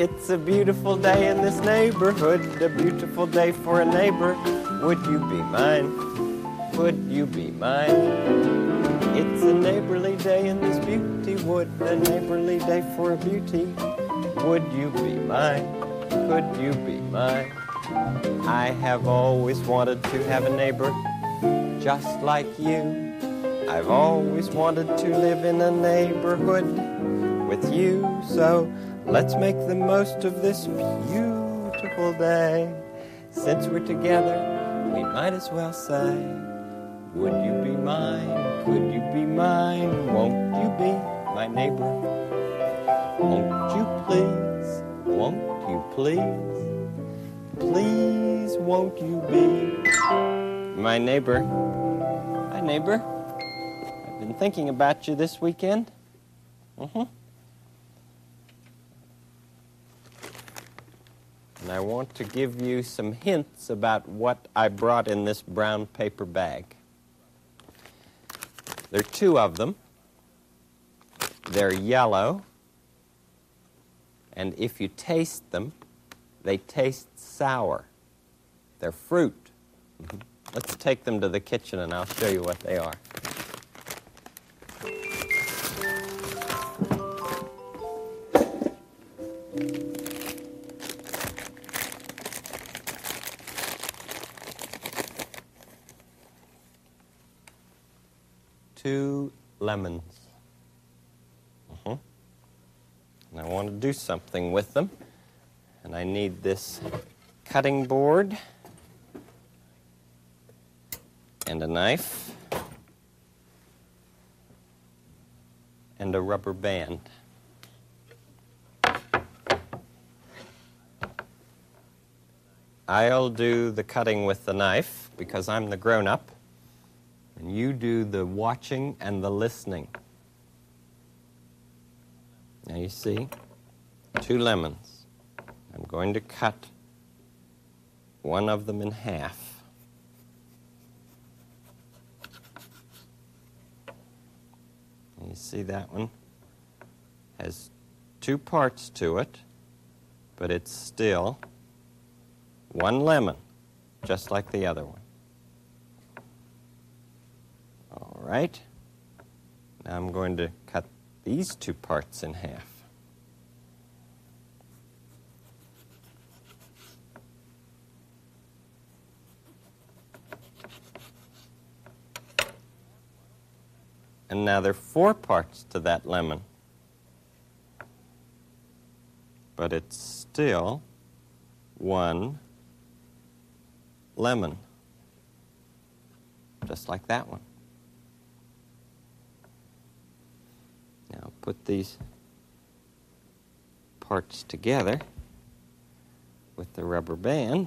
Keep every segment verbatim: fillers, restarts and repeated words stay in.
It's a beautiful day in this neighborhood, a beautiful day for a neighbor. Would you be mine? Would you be mine? It's a neighborly day in this beauty wood, a neighborly day for a beauty. Would you be mine? Could you be mine? I have always wanted to have a neighbor just like you. I've always wanted to live in a neighborhood with you. So let's make the most of this beautiful day. Since we're together, we might as well say, would you be mine? Could you be mine? Won't you be my neighbor? Won't you please? Won't you please? Please, won't you be my neighbor? Hi, neighbor. I've been thinking about you this weekend. Mm-hmm. And I want to give you some hints about what I brought in this brown paper bag. There are two of them. They're yellow. And if you taste them, they taste sour. They're fruit. Mm-hmm. Let's take them to the kitchen and I'll show you what they are. Two lemons. Uh-huh. And I want to do something with them. And I need this cutting board and a knife and a rubber band. I'll do the cutting with the knife because I'm the grown-up. And you do the watching and the listening. Now you see, two lemons. I'm going to cut one of them in half. And you see that one has two parts to it, but it's still one lemon, just like the other one. All right. Now I'm going to cut these two parts in half. And now there are four parts to that lemon. But it's still one lemon. Just like that one. Now put these parts together with the rubber band.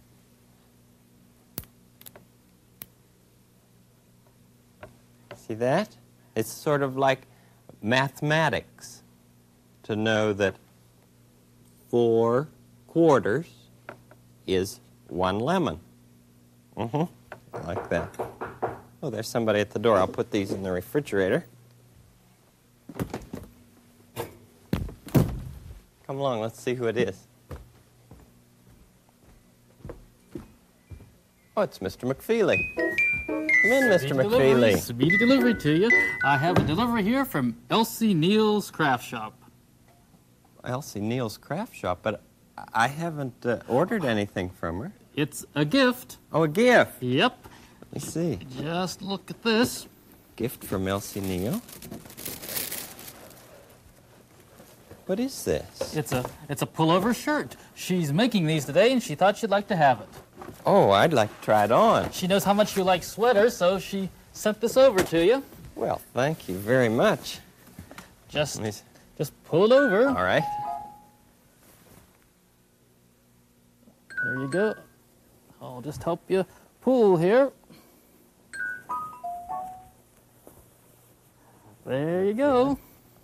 See that? It's sort of like mathematics to know that four quarters is one lemon. Mm-hmm. Like that. Oh, there's somebody at the door. I'll put these in the refrigerator. Come along, let's see who it is. Oh, it's Mister McFeely. Come in, Mister McFeely. Speedy delivery to you. I have a delivery here from Elsie Neal's Craft Shop. Elsie Neal's Craft Shop, but I haven't uh, ordered anything from her. It's a gift. Oh, a gift. Yep. Let me see. Just look at this. Gift from Elsie Neal. What is this? It's a it's a pullover shirt. She's making these today, and she thought you'd like to have it. Oh, I'd like to try it on. She knows how much you like sweaters, so she sent this over to you. Well, thank you very much. Just, just pull it over. All right. There you go. I'll just help you pull here. There you go.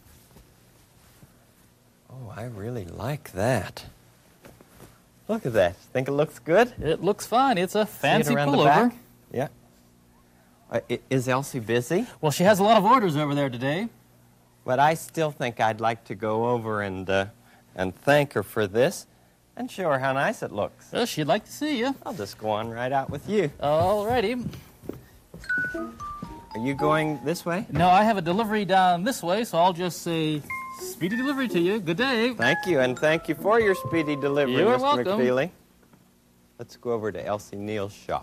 Oh, I really like that. Look at that. Think it looks good? It looks fine. It's a fancy See it around pullover. the back? Yeah. Uh, is Elsie busy? Well, she has a lot of orders over there today. But I still think I'd like to go over and uh, and thank her for this and show her how nice it looks. Well, she'd like to see you. I'll just go on right out with you. All righty. Are you going this way? No, I have a delivery down this way, so I'll just say speedy delivery to you. Good day. Thank you, and thank you for your speedy delivery, You're Mister welcome. McFeely. Let's go over to Elsie Neal's shop.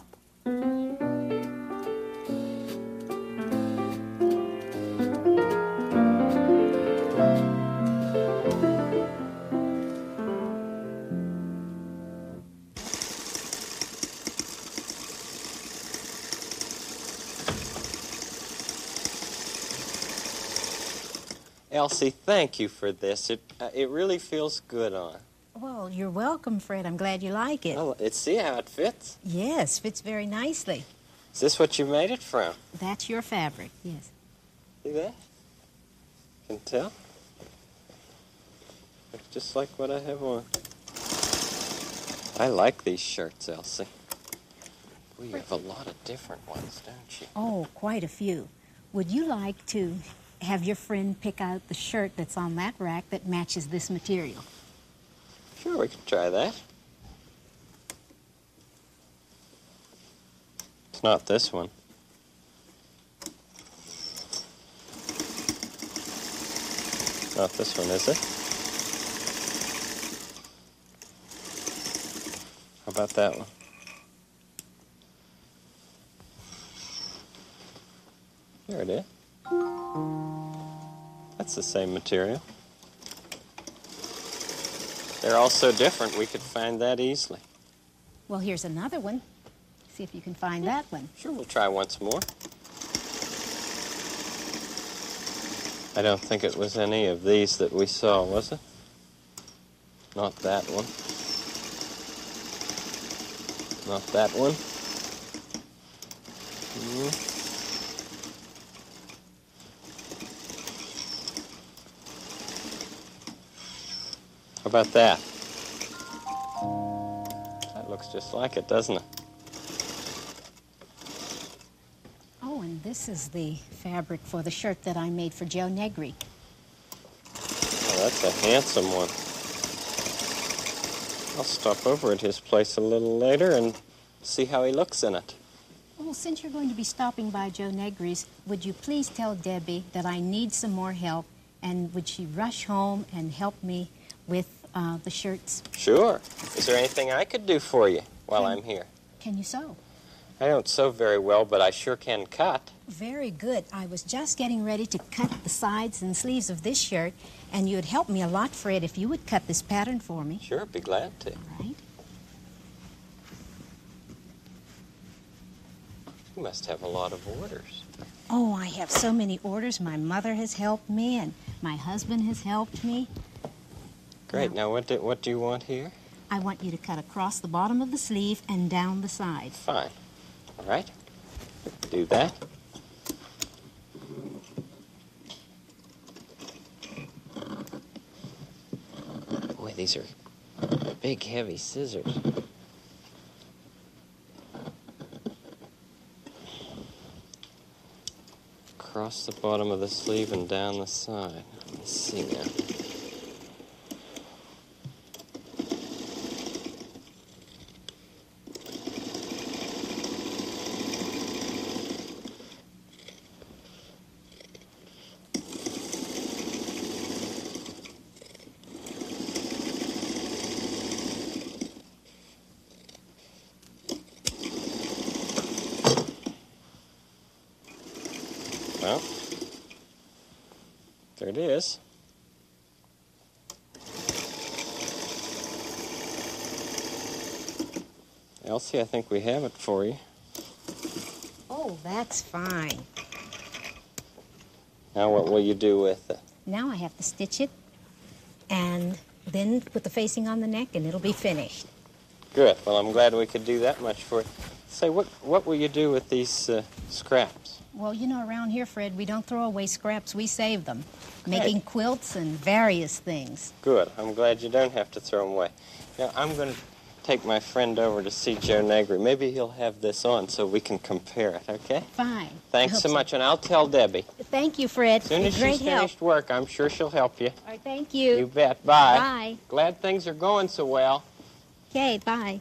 Elsie, thank you for this. It uh, it really feels good on. Well, you're welcome, Fred. I'm glad you like it. Well, let's see how it fits. Yes, fits very nicely. Is this what you made it from? That's your fabric, yes. See that? Can tell? Looks just like what I have on. I like these shirts, Elsie. We have a lot of different ones, don't you? Oh, quite a few. Would you like to have your friend pick out the shirt that's on that rack that matches this material? Sure, we can try that. It's not this one. Not this one, is it? How about that one? There it is. That's the same material. They're all so different, we could find that easily. Well, here's another one. See if you can find that one. Sure, we'll try once more. I don't think it was any of these that we saw, was it? Not that one. Not that one. Mm. How about that? That looks just like it, doesn't it? Oh, and this is the fabric for the shirt that I made for Joe Negri. Oh, that's a handsome one. I'll stop over at his place a little later and see how he looks in it. Well, since you're going to be stopping by Joe Negri's, would you please tell Debbie that I need some more help, and would she rush home and help me with uh, the shirts? Sure. Is there anything I could do for you while Can- I'm here? Can you sew? I don't sew very well, but I sure can cut. Very good. I was just getting ready to cut the sides and sleeves of this shirt, and you'd help me a lot, Fred, if you would cut this pattern for me. Sure, be glad to. All right. You must have a lot of orders. Oh, I have so many orders. My mother has helped me, and my husband has helped me. Great. Now, what do, what do you want here? I want you to cut across the bottom of the sleeve and down the side. Fine. All right. Do that. Boy, these are big, heavy scissors. Across the bottom of the sleeve and down the side. Let's see now. Well, there it is. Elsie, I think we have it for you. Oh, that's fine. Now what will you do with it? Now I have to stitch it and then put the facing on the neck, and it'll be finished. Good. Well, I'm glad we could do that much for you. Say, what, what will you do with these uh, scraps? Well, you know, around here, Fred, we don't throw away scraps. We save them, Great. making quilts and various things. Good. I'm glad you don't have to throw them away. Now, I'm going to take my friend over to see Joe Negri. Maybe he'll have this on so we can compare it, okay? Fine. Thanks so much, and I'll tell Debbie. Thank you, Fred. As soon as Great she's help. finished work, I'm sure she'll help you. All right, thank you. You bet. Bye. Bye. Glad things are going so well. Okay, bye.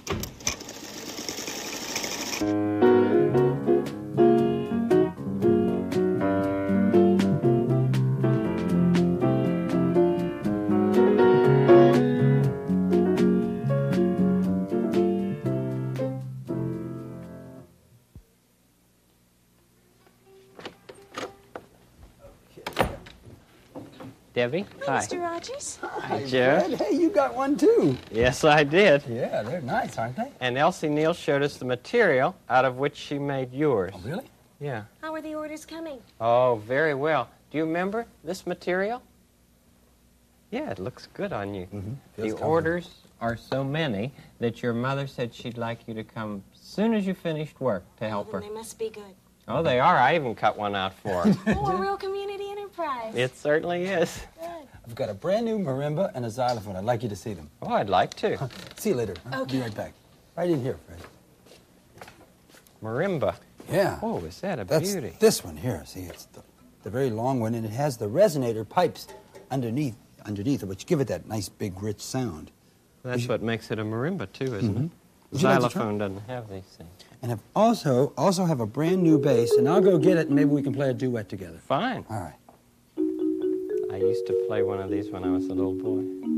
Debbie? Hi. Mister Rogers. Hi, Joe. Fred, hey, you got one too. Yes, I did. Yeah, they're nice, aren't they? And Elsie Neal showed us the material out of which she made yours. Oh, really? Yeah. How are the orders coming? Oh, very well. Do you remember this material? Yeah, it looks good on you. Mm-hmm. The orders are so many that your mother said she'd like you to come as soon as you finished work to help Well, her. then they must be good. Oh, they are. I even cut one out for her. Oh, a real community enterprise. It certainly is. Good. I've got a brand new marimba and a xylophone. I'd like you to see them. Oh, I'd like to. See you later. I'll Okay. be right back. Right in here, Fred. Marimba. Yeah. Oh, is that a That's beauty? this one here. See, it's the, the very long one, and it has the resonator pipes underneath, underneath it, which give it that nice, big, rich sound. That's what makes it a marimba, too, isn't Mhm. it? Would you like to try? Xylophone doesn't have these things. And I've also also have a brand new bass, and I'll go get it, and maybe we can play a duet together. Fine. All right. I used to play one of these when I was a little boy.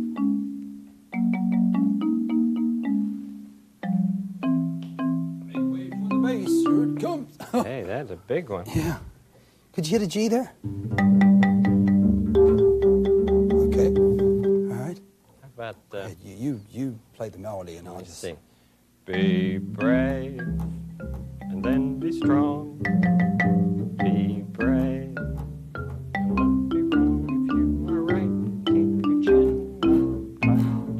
Make way for the bass. Here it comes. Hey, that's a big one. Yeah. Could you hit a G there? Okay. All right. How about, uh, Hey, you, you you play the melody, and I'll let's just see. Be brave, and then be strong. Be brave, and not be wrong. If you are right, keep your chin up.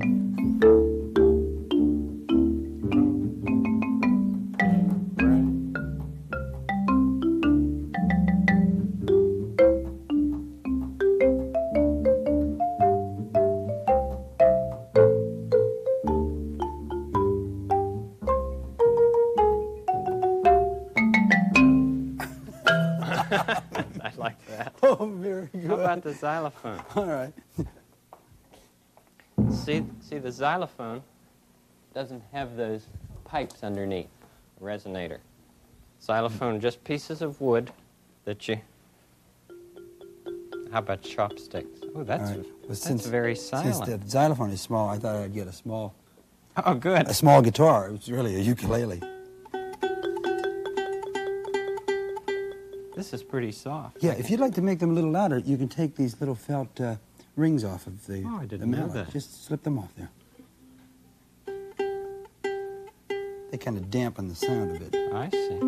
Be brave. I like that. Oh, very good. How about the xylophone? All right. See, see, the xylophone doesn't have those pipes underneath, a resonator. Xylophone, just pieces of wood that you... How about chopsticks? Oh, that's, All right. Well, that's since- very Since silent. the xylophone is small, I thought I'd get a small Oh, good. a small guitar. It was really a ukulele. This is pretty soft. Yeah, if you'd like to make them a little louder, you can take these little felt uh, rings off of the, Oh, I the didn't know mallet. that. Just slip them off there. They kind of dampen the sound a bit. I see.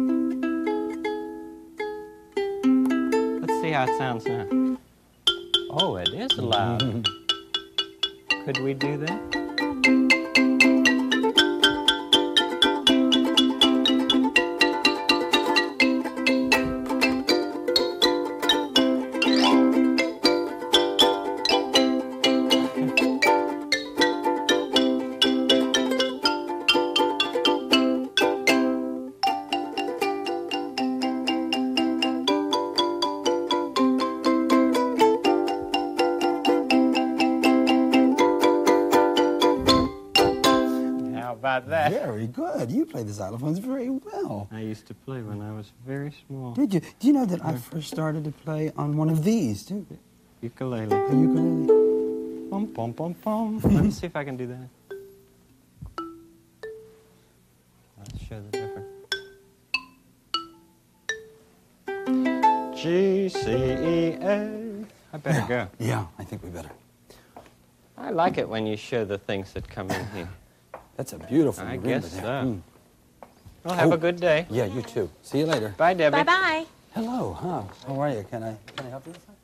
Let's see how it sounds now. Oh, it is loud. Could we do that? How about that? Very good. You play the xylophones very well. I used to play when I was very small. Did you? Do you know that I first started to play on one of these, too? Ukulele. A ukulele. Bum, bum, bum, bum. Let me see if I can do that. Let's show the difference. G, C, E, A. I better go. Yeah, I think we better. I like it when you show the things that come in here. That's a beautiful I marimba guess there. so. Mm. Well, have Oh. a good day. Yeah, you too. See you later. Bye, Debbie. Bye-bye. Hello, huh? How are you? Can I can I help you with something?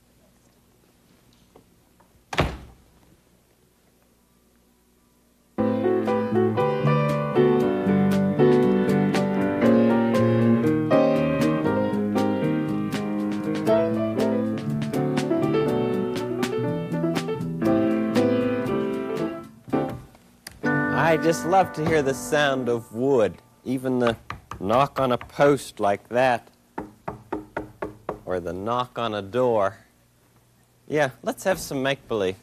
I just love to hear the sound of wood, even the knock on a post like that, or the knock on a door. Yeah, let's have some make-believe.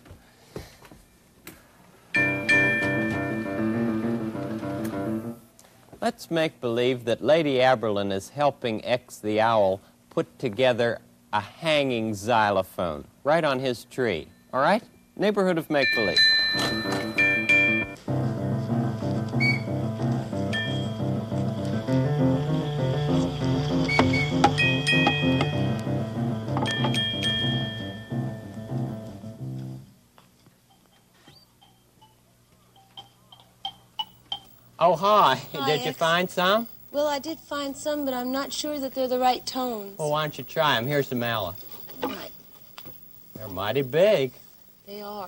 Let's make believe that Lady Aberlin is helping X the Owl put together a hanging xylophone right on his tree. All right? Neighborhood of make-believe. Oh, hi. Hi, Did you X. find some? Well, I did find some, but I'm not sure that they're the right tones. Well, why don't you try them? Here's some Alice. Right. They're mighty big. They are.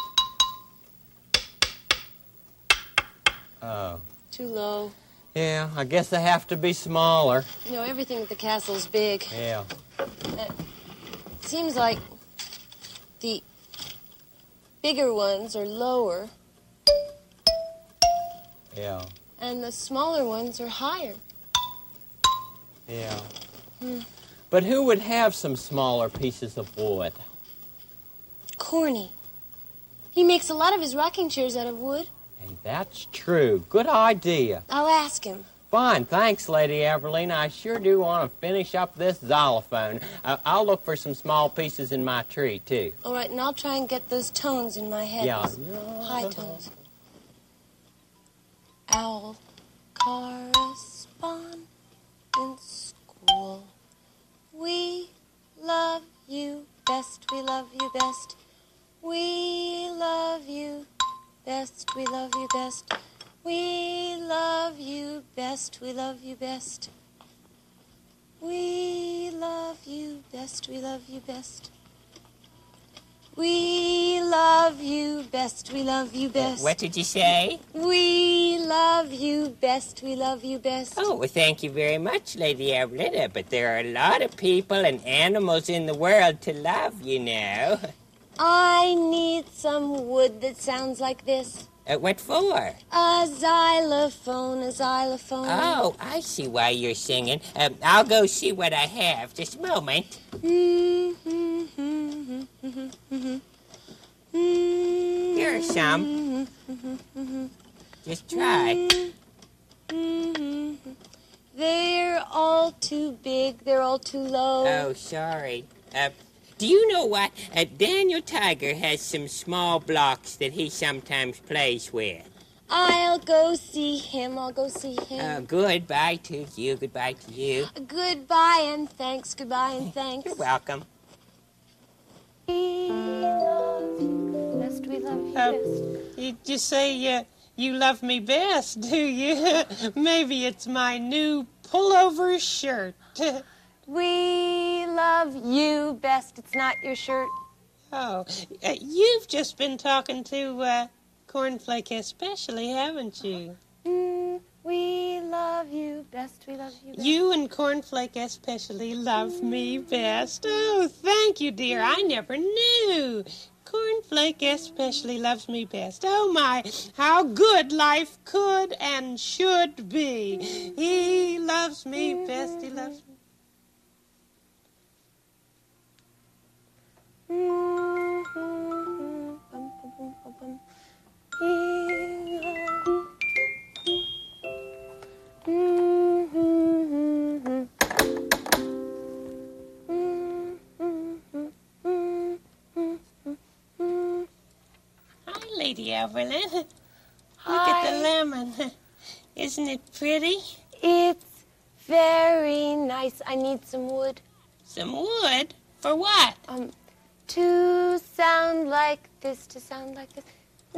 Oh. Too low. Yeah, I guess they have to be smaller. You know, everything at the castle's big. Yeah. It seems like the bigger ones are lower, Yeah. and the smaller ones are higher. Yeah. Hmm. But who would have some smaller pieces of wood? Corny. He makes a lot of his rocking chairs out of wood. And that's true. Good idea. I'll ask him. Fine, thanks, Lady Aberlin. I sure do want to finish up this xylophone. Uh, I'll look for some small pieces in my tree, too. All right, and I'll try and get those tones in my head. Yeah. Those high tones. Owl correspondence school. We love you best, we love you best. We love you best, we love you best. We love you best, we love you best. We love you best, we love you best. We love you best, we love you best. What did you say? We love you best, we love you best. Oh, well, thank you very much, Lady Aberlin. But there are a lot of people and animals in the world to love, you know. I need some wood that sounds like this. Uh, what for? A xylophone, a xylophone. Oh, I see why you're singing. Um, I'll go see what I have. Just a moment. Here are some. Just try. They're all too big. They're all too low. Oh, sorry. Uh, do you know what? Uh, Daniel Tiger has some small blocks that he sometimes plays with. I'll go see him. I'll go see him. Uh, goodbye to you. Goodbye to you. Goodbye and thanks. Goodbye and thanks. You're welcome. We love you best. We love you Uh, best. You just say uh, you love me best, do you? Maybe it's my new pullover shirt. We love you best. It's not your shirt. Oh, uh, you've just been talking to uh, Cornflake especially, haven't you? Mm, we love you best. We love you best. You and Cornflake especially love me best. Oh, thank you, dear. I never knew. Cornflake especially loves me best. Oh, my, how good life could and should be. He loves me best. He loves me. Hi, Lady Evelyn. Look at the lemon. Isn't it pretty? It's very nice. I need some wood. Some wood? For what? Um, to sound like this, to sound like this.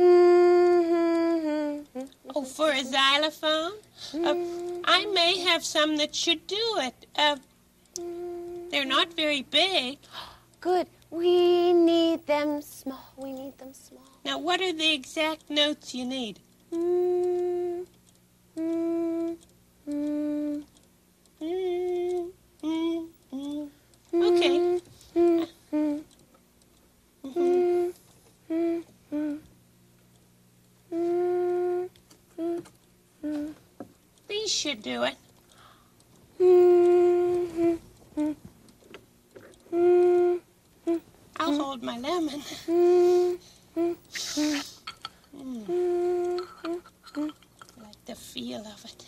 Mm-hmm. Oh, for a xylophone? Uh, I may have some that should do it. Uh, they're not very big. Good. We need them small. We need them small. Now, what are the exact notes you need? Mm, mm, mm, Mm, mm, mm. Okay. mm, mm, mm, mm, mm, mm, mm, This should do it. I'll hold my lemon. Mm. I like the feel of it.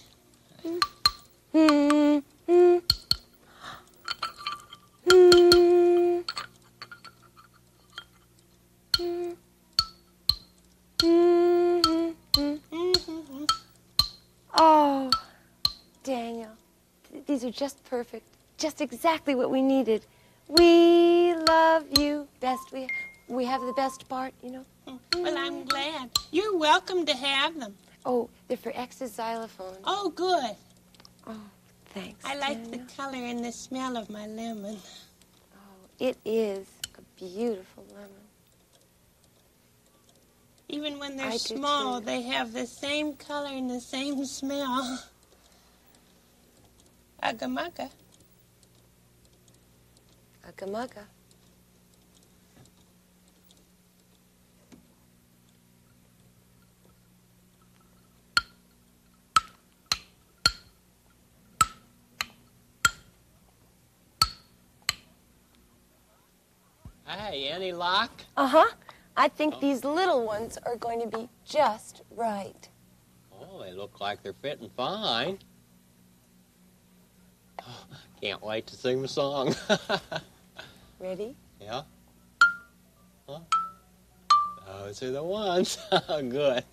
Oh, Daniel, th- these are just perfect. Just exactly what we needed. We love you best. We we have the best part, you know. Well, I'm glad. You're welcome to have them. Oh, they're for X's xylophone. Oh, good. Oh, thanks. I like Daniel. the color and the smell of my lemon. Oh, it is a beautiful lemon. Even when they're I do small, too. they have the same color and the same smell. Ugga-mugga. Ugga-mugga. Hey, any luck? Uh-huh. I think these little ones are going to be just right. Oh, they look like they're fitting fine. Oh, can't wait to sing the song. Ready? Yeah? Huh? Those are the ones. Good.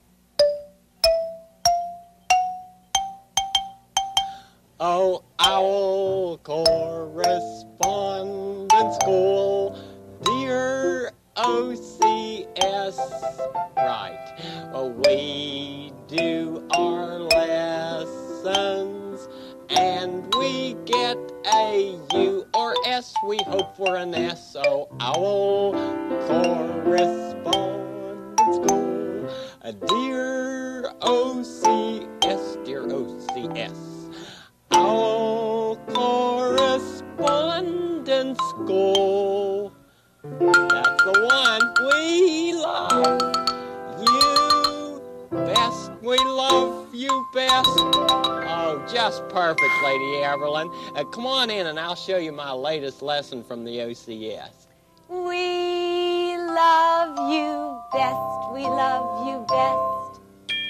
Oh, owl correspondence school, dear O C S, right. Oh, we do our lessons and we get a U or S. We hope for an S. Oh, owl correspondence school, a dear O C S, dear O C S. Owl correspondence school. That's the one. We love you best. We love you best. Oh, just perfect, Lady Everlyn. Uh, come on in and I'll show you my latest lesson from the O C S. We love you best. We love you best.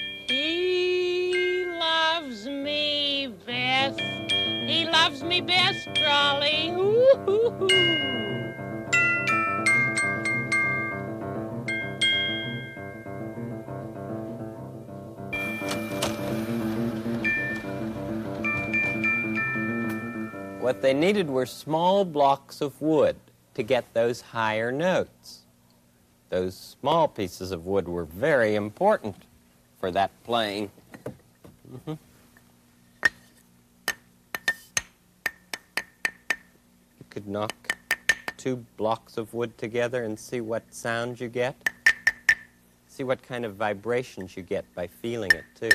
He loves me best. He loves me best, Trolley. Ooh-hoo-hoo. What they needed were small blocks of wood to get those higher notes. Those small pieces of wood were very important for that playing. Mm-hmm. You could knock two blocks of wood together and see what sounds you get. See what kind of vibrations you get by feeling it, too.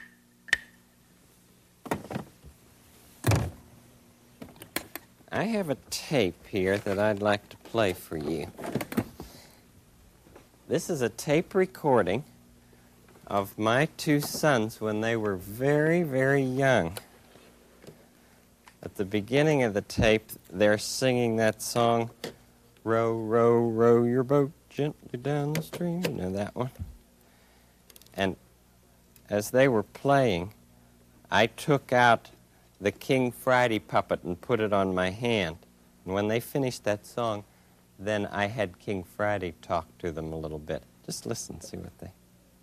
I have a tape here that I'd like to play for you. This is a tape recording of my two sons when they were very, very young. At the beginning of the tape, they're singing that song, Row, row, row your boat gently down the stream. You know that one? And as they were playing, I took out the King Friday puppet and put it on my hand. And when they finished that song, then I had King Friday talk to them a little bit. Just listen, see what they...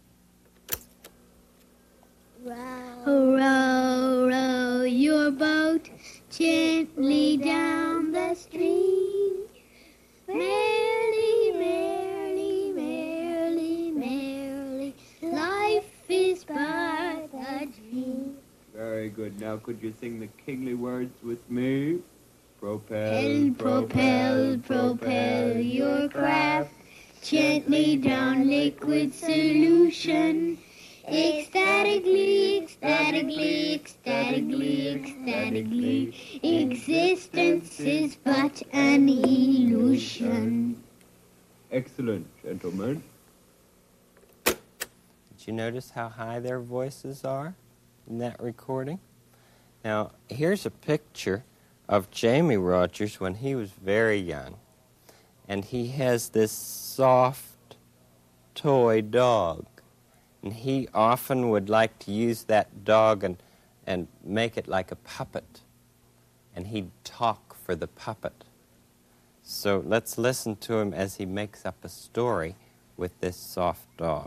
Row, row, row your boat gently down the stream. Merrily, merrily, merrily, merrily, life is but a dream. Very good. Now could you sing the kingly words with me? Propel, propel, propel your craft gently down liquid solution. Ecstatically, ecstatically, ecstatically, ecstatically, existence is but an illusion. Excellent, gentlemen. Did you notice how high their voices are in that recording? Now, here's a picture of Jamie Rogers when he was very young. And he has this soft toy dog. And he often would like to use that dog and, and make it like a puppet. And he'd talk for the puppet. So let's listen to him as he makes up a story with this soft dog.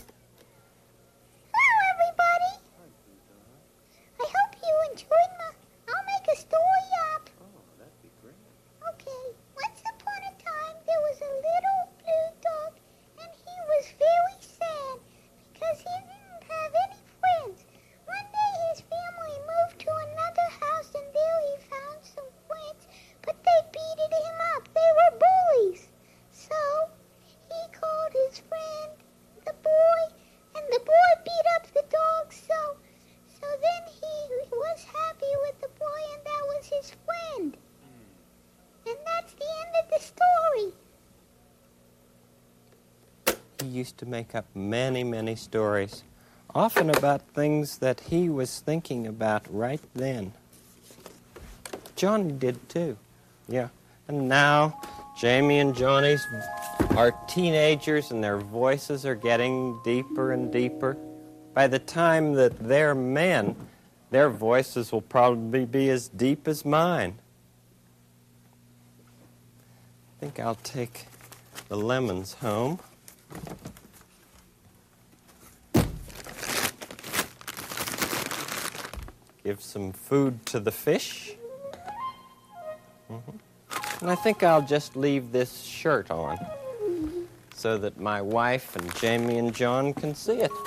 Hello, everybody. I hope you enjoyed my... I'll make a story up. Oh, that'd be great. Okay. Once upon a time, there was a little blue dog, and he was very sad because he didn't have any friends. One day, his family moved to another house, and there he found some friends, but they beated him up. They were bullies. So he called his friend, the boy, and the boy beat up the dog. So, so then he was happy with the boy, and that was his friend. And that's the end of the story. He used to make up many, many stories, often about things that he was thinking about right then. Johnny did too, yeah. And now, Jamie and Johnny's are teenagers and their voices are getting deeper and deeper. By the time that they're men, their voices will probably be as deep as mine. I think I'll take the lemons home. Give some food to the fish. Mm-hmm. And I think I'll just leave this shirt on so that my wife and Jamie and John can see it.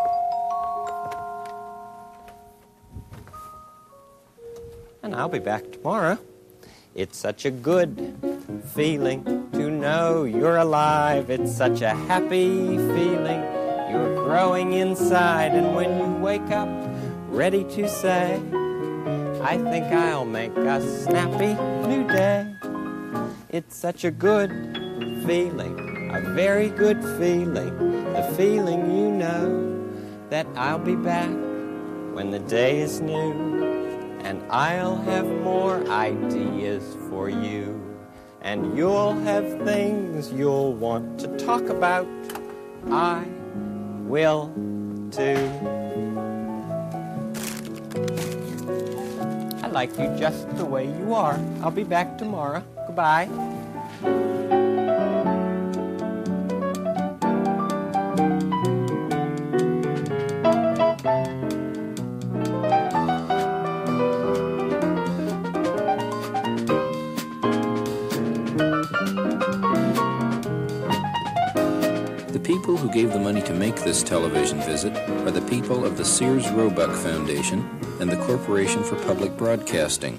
And I'll be back tomorrow. It's such a good feeling to know you're alive. It's such a happy feeling. You're growing inside, and when you wake up, ready to say, I think I'll make a snappy new day. It's such a good feeling, a very good feeling, the feeling you know that I'll be back when the day is new, and I'll have more ideas for you, and you'll have things you'll want to talk about. I will too. I like you just the way you are. I'll be back tomorrow. Goodbye. The people who gave the money to make this television visit are the people of the Sears Roebuck Foundation and the Corporation for Public Broadcasting.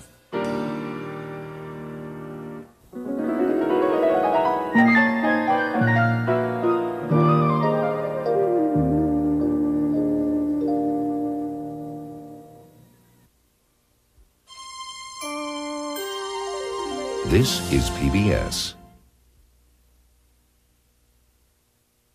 This is P B S.